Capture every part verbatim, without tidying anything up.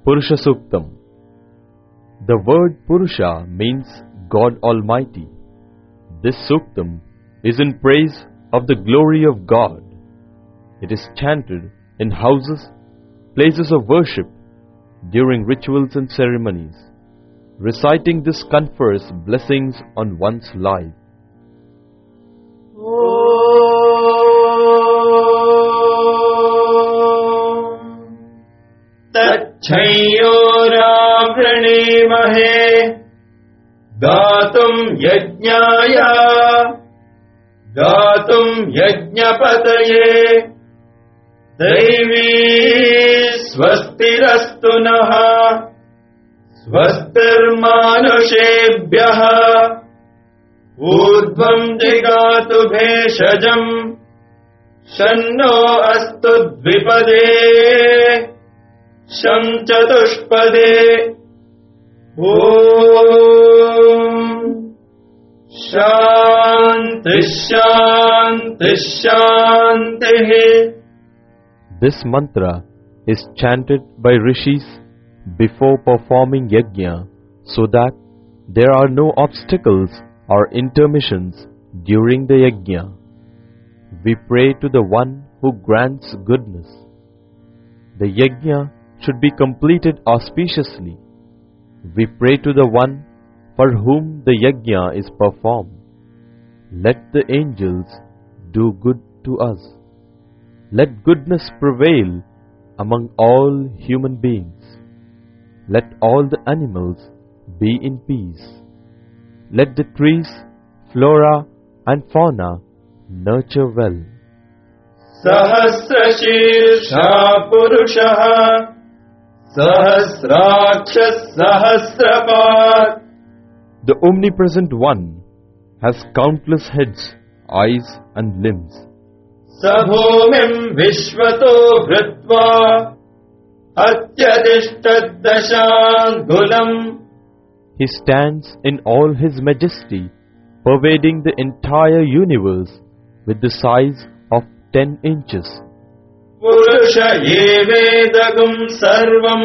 Purusha Suktam. The word Purusha means God Almighty. This Suktam is in praise of the glory of God. It is chanted in houses, places of worship, during rituals and ceremonies. Reciting this confers blessings on one's life. Tacchayoravrimahe Gatum Yajnaya Gatum Yajnapataye Devi Swastirastunaha Swastirmanusebhyaha Urdhvam jigatu bheshajam Shanno astu dvipade Sham chatushpade Om Shanti Shanti Shanti. This mantra is chanted by rishis before performing yajna so that there are no obstacles or intermissions during the yajna. We pray to the one who grants goodness. The yajna should be completed auspiciously. We pray to the one for whom the yajna is performed. Let the angels do good to us. Let goodness prevail among all human beings. Let all the animals be in peace. Let the trees, flora and fauna nurture well. Sahasrashirsha Purushaha Sahasrakshas Sahasrapad. The Omnipresent One has countless heads, eyes and limbs. Sabhomim Vishvato Vritva Atyadishtadashangulam. He stands in all his majesty, pervading the entire universe with the size of ten inches. Purusha yevedagum sarvam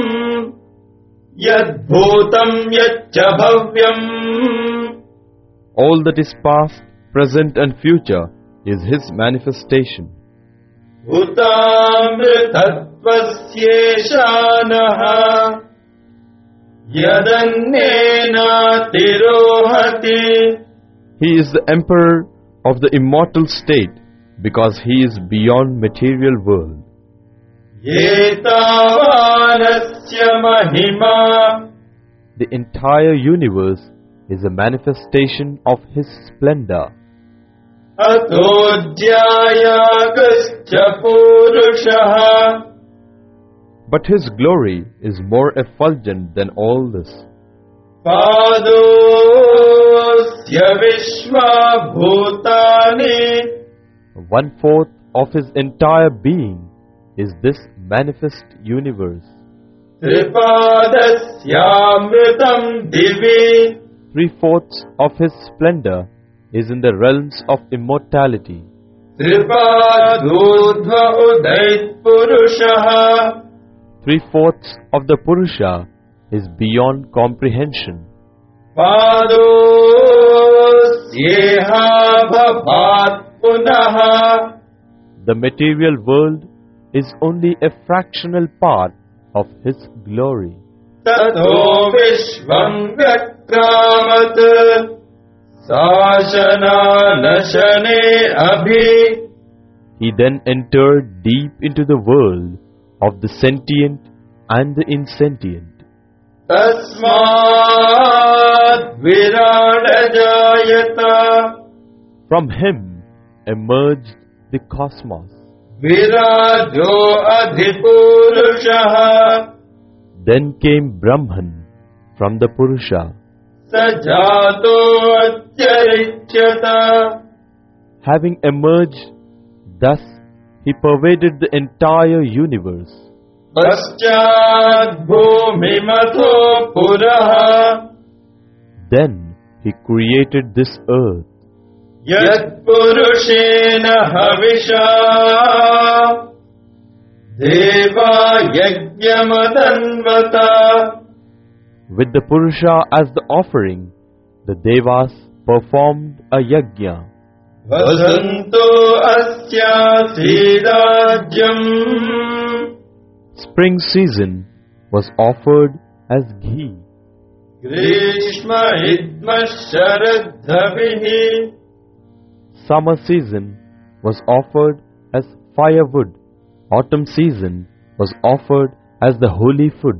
yad bhutam yaccha bhavyam. All that is past, present and future is his manifestation. Utamritatvasyeeshanaha yadannena tirohati. He is the emperor of the immortal state because he is beyond material world. Yetavanasya mahima. The entire universe is a manifestation of his splendor. Atodhyayagascha purushaha. But his glory is more effulgent than all this. Padosya vishva bhutani. One fourth of his entire being is this manifest universe. Tripadasya divi. Three fourths of his splendor is in the realms of immortality. Tripadurdhva udait purushaha. Three fourths of the Purusha is beyond comprehension. Padosyeha bhavat punaha. The material world is only a fractional part of his glory. Tato vishvam vyakramat sashana nashane abhi. He then entered deep into the world of the sentient and the insentient. Tasmat viradajayata. From him emerged the cosmos. Virajo adhipurushaha. Then came Brahman from the Purusha. Sajato acharichyata. Having emerged, thus he pervaded the entire universe. Paschat bhumimatho puraha. Then he created this earth. Yat purushena havisha Deva yajñamadanvata. With the Purusha as the offering, the Devas performed a yajna. Vasanto asya srirajyam. Spring season was offered as ghee. Grishma idma sharadhavihi. Summer season was offered as firewood. Autumn season was offered as the holy food.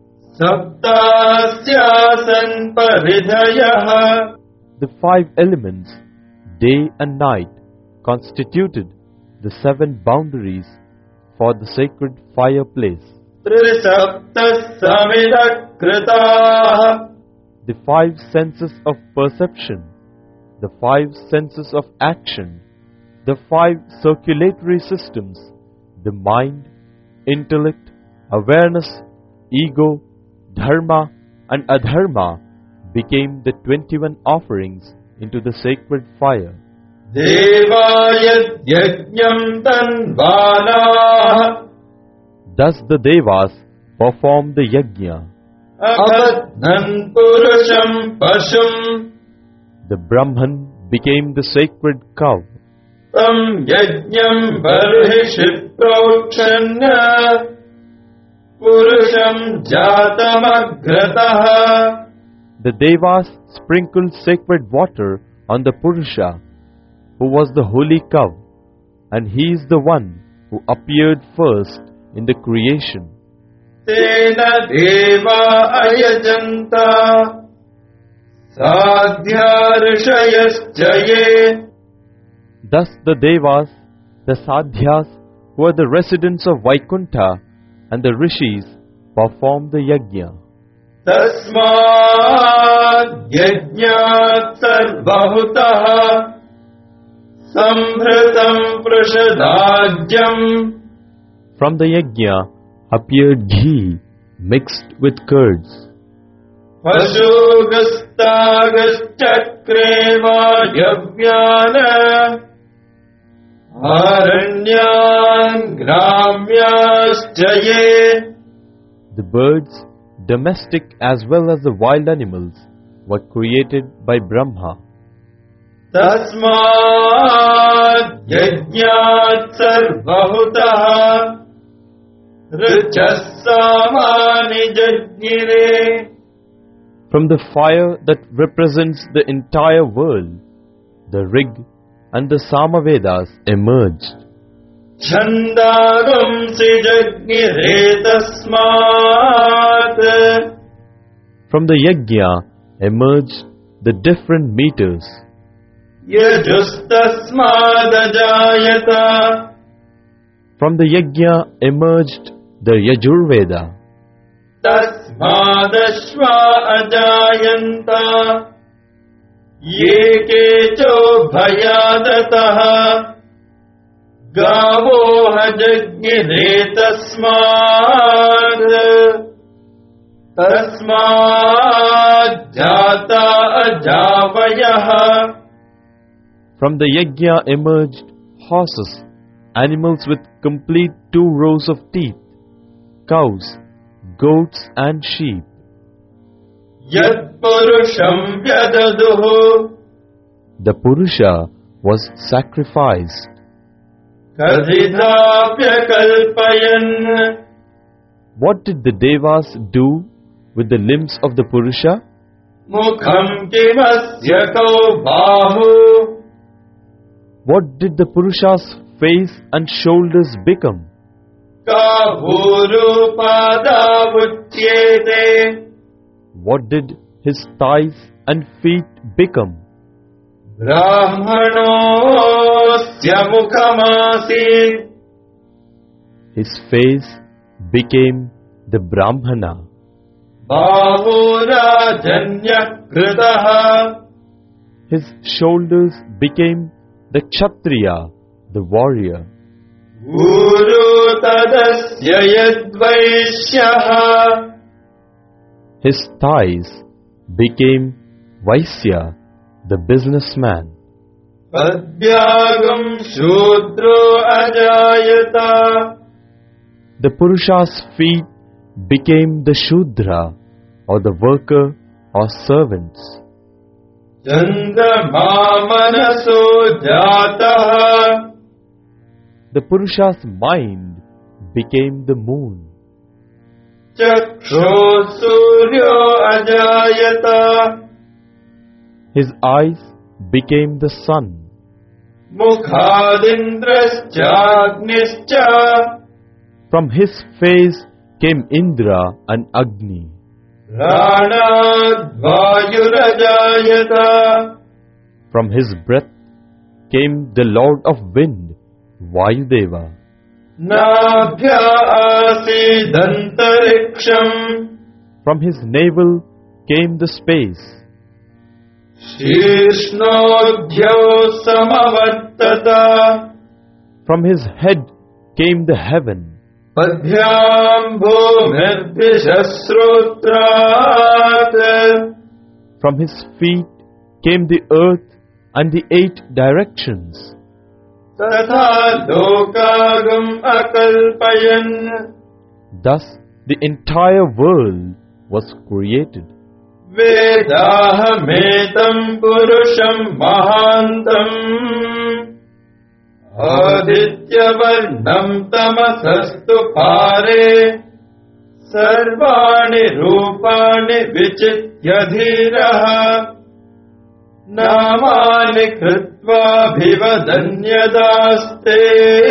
Saptasyasan paridhayaha. The five elements, day and night, constituted the seven boundaries for the sacred fireplace. Trisaptas samidakritaha. The five senses of perception, the five senses of action, the five circulatory systems, the mind, intellect, awareness, ego, dharma and adharma became the twenty-one offerings into the sacred fire. Devayat yajñam tanvanaha. Thus the Devas performed the yajna. Abadnan purusham pashum. The Brahman became the sacred cow. Tam yajñam barhishiprokshanya. Purusham jatamagrataha. The Devas sprinkled sacred water on the Purusha, who was the holy cow, and he is the one who appeared first in the creation. Tena deva ayajanta. Sadhya rishayaschaye. Thus the Devas, the Sadhyas, who are the residents of Vaikuntha, and the Rishis performed the yajna. Tasmad yajñat sarvahutaha. Samhritam prashadajyam. From the yajna appeared ghee mixed with curds. Vashugastagaschakreva yavyana. Aranyan gramyaschaye. The birds, domestic as well as the wild animals, were created by Brahma. Tasmad yajñat sarvahutaha. Richasamani jajnire. From the fire that represents the entire world, the Rig and the Samavedas emerged. Chandagumsi jajnire tasmat. From the yajna emerged the different meters. Yajustasmadajayata. From the yajna emerged the Yajurveda. Tasmadashva ajayanta. Ye kecho bhayadataha. Gavo hajagire tasmad. Tasmad jata ajavayaha. From the yajna emerged horses, animals with complete two rows of teeth, cows, goats and sheep. Yat purusham vyadaduhu. The Purusha was sacrificed. Kadhidapya kalpayan. What did the Devas do with the limbs of the Purusha? Mukham kimasya kau bahu. What did the Purusha's face and shoulders become? Kahuru padavutyete. What did his thighs and feet become? Brahmanosya mukhamasi. His face became the Brahmana. Bahurajanya kritaha. His shoulders became the Kshatriya, the warrior. Guru tadasya yadvaishyaha. His thighs became Vaisya, the businessman. Padbyagam shudro ajayata. The Purusha's feet became the Shudra, or the worker or servants. Chandrama manaso jataha. The Purusha's mind became the moon. Chaksho suryo ajayata. His eyes became the sun. Mukhadindraschagnischa. From his face came Indra and Agni. Ranadvayurajayata. From his breath came the Lord of Wind, Vayudeva. Nabhya asidantariksham. From his navel came the space. Shishnodhyo samavartata. From his head came the heaven. Padhyam bhumibhishasrotrat. From his feet came the earth and the eight directions. Tatha lokagam akalpayan. Thus the entire world was created. Vedahametam purusham mahantam. Adityavarnam tamasastu pare. Sarvani rupani vichitya dhiraha. Namani kritva bhivadanyadaste.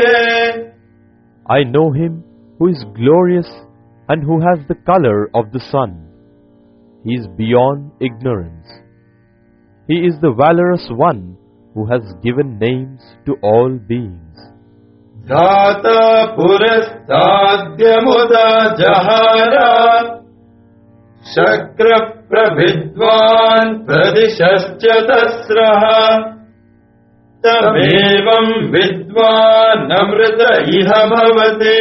I know him who is glorious and who has the color of the sun. He is beyond ignorance. He is the valorous one who has given names to all beings. Dhata purastadya muda jahara. Shakra prabhidvan pradishascha tasraha. Tamevam vidvan amrita iha bhavati.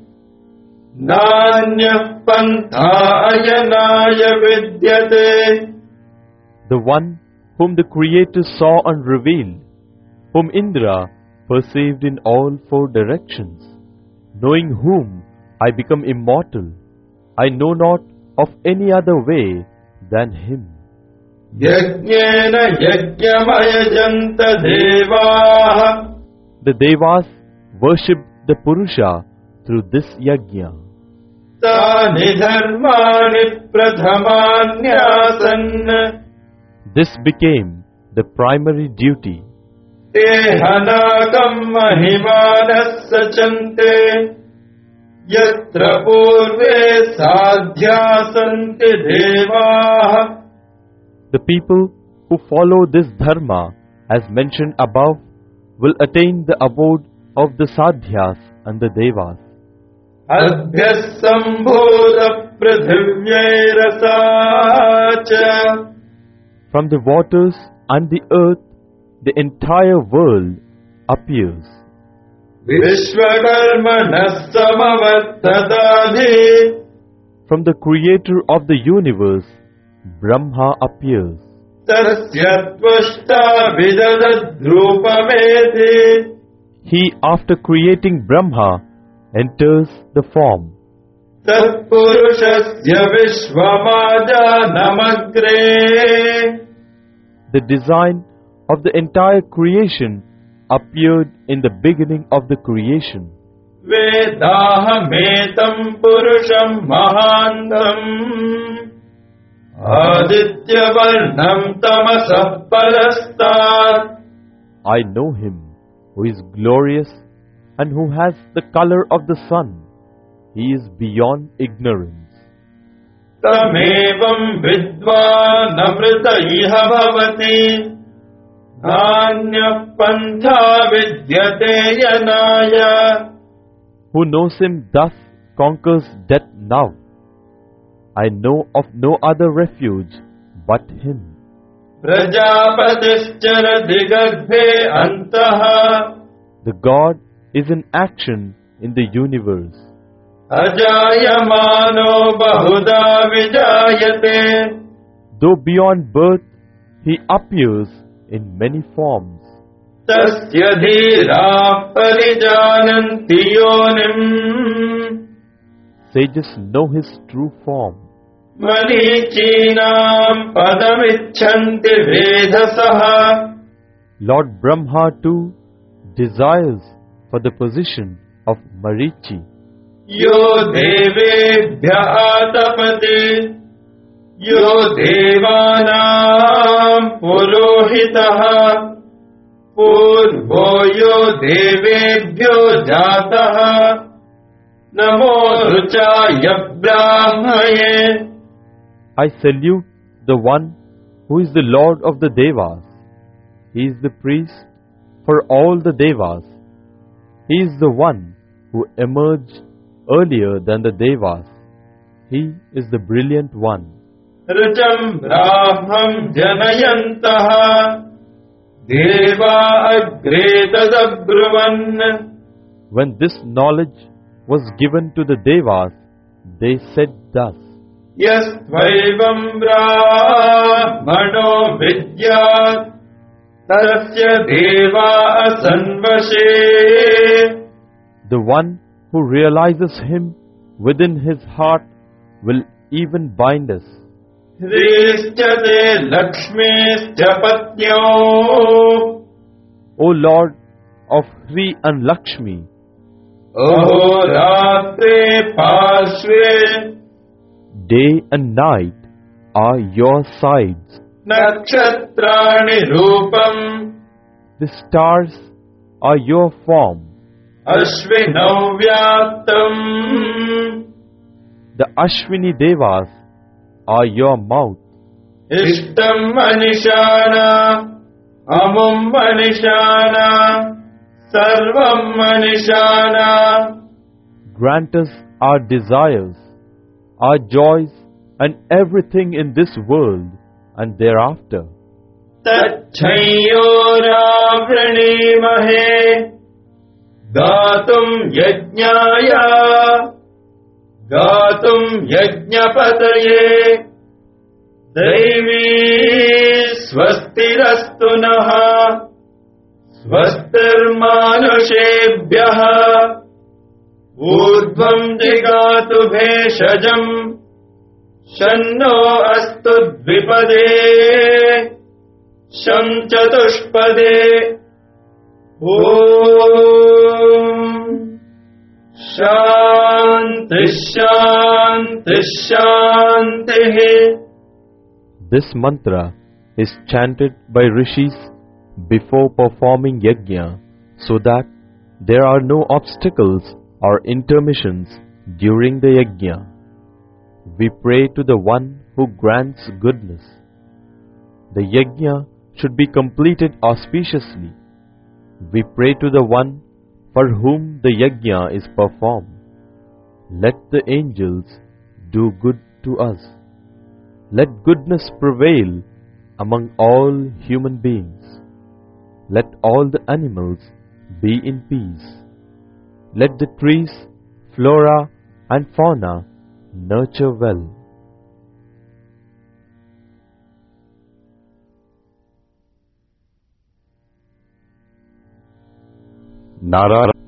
Nanya pantha ayanaya vidyate. The one whom the Creator saw and revealed, whom Indra perceived in all four directions, knowing whom I become immortal, I know not of any other way than him. Yajnena yajnamayajanta devaha. The Devas worshipped the Purusha through this yajna. Tani dharmani pradhamanyasan. This became the primary duty. Tehanakam mahimanas sachante. Yatra purve sadhyasanti devaha. The people who follow this dharma, as mentioned above, will attain the abode of the sadhyas and the devas. Adhyas sambhoda prithivyayrasacha. From the waters and the earth, the entire world appears. Vishwakarmanas samavartadadhi. From the Creator of the universe, Brahma appears. Tasya tvashta vidadadrupameti. He, after creating Brahma, enters the form. Tat purushasya vishwamaja namagre. The design of the entire creation appeared in the beginning of the creation. Vedahametam purusham mahantam. Adityavarnam tamasah parastat. I know him who is glorious and who has the color of the sun. He is beyond ignorance. Tamevam vidvan amrita iha bhavati. Nanya pantha vidyate yanaya. Who knows him thus conquers death now. I know of no other refuge but him. Prajapatischara digarbhe antaha. The God is in action in the universe. Ajayamano bahuda vijayate. Though beyond birth, he appears in many forms. Tasya dhira parijananti yonim. sages know his true form. मरीचीनां पदमिच्छन्ति वेधसः Lord Brahma too desires for the position of Marichi. यो देवेभ्य आतपति यो देवानां पुरोहितः पूर्वो यो देवेभ्यो जातः नमो ऋचाय ब्राह्मये. I salute the one who is the Lord of the Devas. He is the priest for all the Devas. He is the one who emerged earlier than the Devas. He is the brilliant one. ऋचं ब्राह्मं जनयन्तः देवा अग्रे तदब्रुवन्. When this knowledge was given to the Devas, they said thus: यस्त्वैवं ब्राह्मणो विद्यात् तस्य देवा असन्वशे. The one who realizes him within his heart will even bind us. ह्रीश्च ते लक्ष्मीश्च पत्न्यो O Lord of Hri and Lakshmi, अहोरात्रे पार्श्वे day and night are your sides. नक्षत्राणि रूपम् The stars are your form. अश्विनौ व्याप्तम् The Ashwini Devas are your mouth. इष्टम् मनिषाणा अमुम् मनिषाणा सर्वम् मनिषाणा. Grant us our desires, our joys, and everything in this world and thereafter. तच्छयोरावृणीमहे गातुम् यज्ञाय गातुम् यज्ञपतये. दैवी स्वस्तिरस्तु नः स्वस्तिर्मानुषेभ्यः ऊर्ध्वम् जिगातु भेषजम् शन्नो अस्तु द्विपदे शं चतुष्पदे. ॐ शान्ति शान्ति शान्तिः. This mantra is chanted by rishis before performing yajna so that there are no obstacles or intermissions during the yajna. We pray to the one who grants goodness. The yajna should be completed auspiciously. We pray to the one for whom the yajna is performed. Let the angels do good to us. Let goodness prevail among all human beings. Let all the animals be in peace. Let the trees, flora and fauna nurture well. Narayana